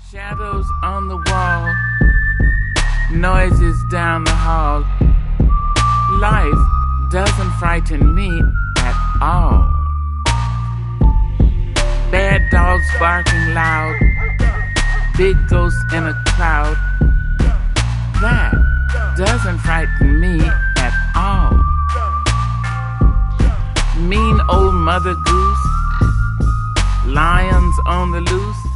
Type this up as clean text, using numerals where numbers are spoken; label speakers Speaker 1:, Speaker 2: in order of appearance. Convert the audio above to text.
Speaker 1: Shadows on the wall, noises down the hall. Life doesn't frighten me at all. Bad dogs barking loud, big ghosts in a cloud. That doesn't frighten me at all. Mean old Mother Goose, lions on the loose.